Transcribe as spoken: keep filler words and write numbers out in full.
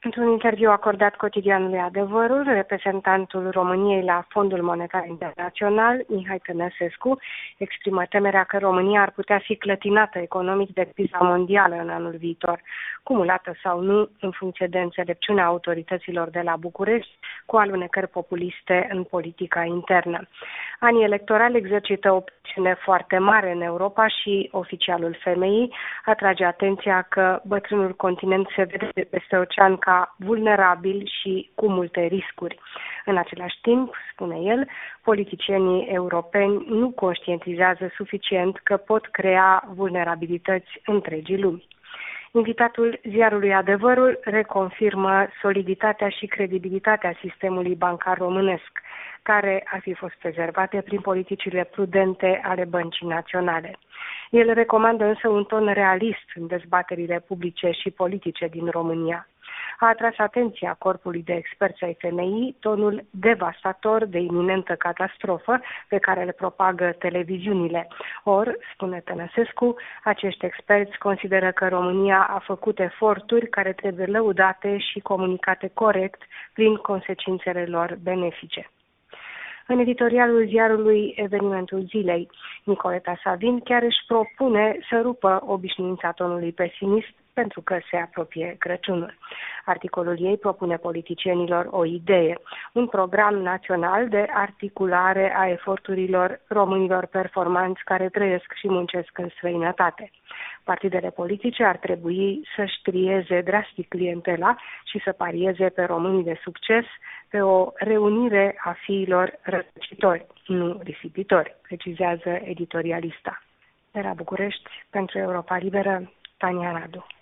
Într-un interviu acordat cotidianului Adevărul, reprezentantul României la Fondul Monetar Internațional, Mihai Tănăsescu, exprimă temerea că România ar putea fi clătinată economic de criza mondială în anul viitor, cumulată sau nu în funcție de înțelepciunea autorităților de la București, cu alunecări populiste în politica internă. Anii electorali exercită o presiune foarte mare în Europa și oficialul femeii atrage atenția că bătrânul continent se vede de peste ocean ca vulnerabil și cu multe riscuri. În același timp, spune el, politicienii europeni nu conștientizează suficient că pot crea vulnerabilități întregii lumi. Invitatul ziarului Adevărul reconfirmă soliditatea și credibilitatea sistemului bancar românesc, care ar fi fost prezervate prin politicile prudente ale Băncii Naționale. El recomandă însă un ton realist în dezbaterile publice și politice din România. A atras atenția corpului de experți ai femeii tonul devastator de iminentă catastrofă pe care le propagă televiziunile. Or, spune Tănăsescu, acești experți consideră că România a făcut eforturi care trebuie lăudate și comunicate corect prin consecințele lor benefice. În editorialul ziarului Evenimentul Zilei, Nicoleta Savin chiar își propune să rupă obișnuința tonului pesimist pentru că se apropie Crăciunul. Articolul ei propune politicienilor o idee, un program național de articulare a eforturilor românilor performanți care trăiesc și muncesc în străinătate. Partidele politice ar trebui să-și trieze drastic clientela și să parieze pe românii de succes, pe o reunire a fiilor rătăcitori, nu risipitori, precizează editorialista. De la București, pentru Europa Liberă, Tania Radu.